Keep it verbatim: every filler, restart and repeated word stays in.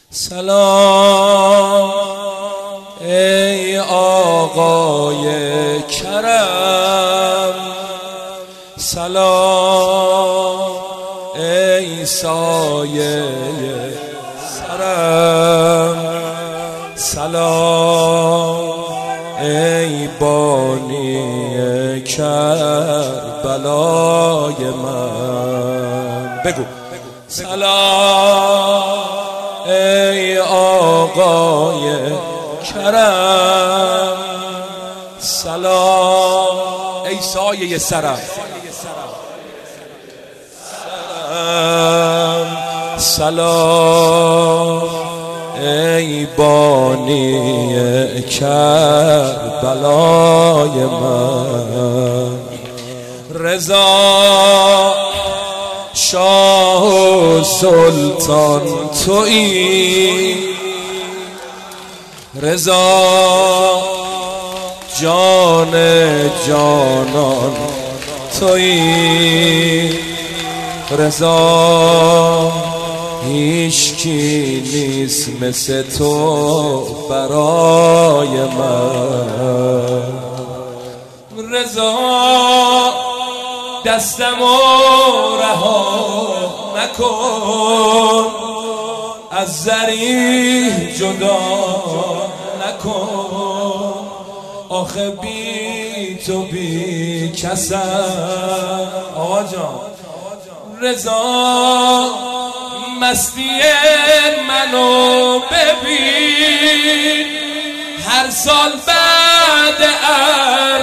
سلام ای آقای کرم، سلام ای سایه سرم، سلام ای بانی کربلای من. بگو سلام ای آقای کرم، سلام ای سایه سرم، سلام سلام ای بانی کربلای من. رضا شاه و سلطان تویی، رضا جان جانان تویی، رضا هیچکی نیست مثل تو برای من. رضا دستمو رها نکن، از زری جدا نکن، آخه بی تو بی کسم. آقا جان رضا مستی منو ببین، هر سال بعد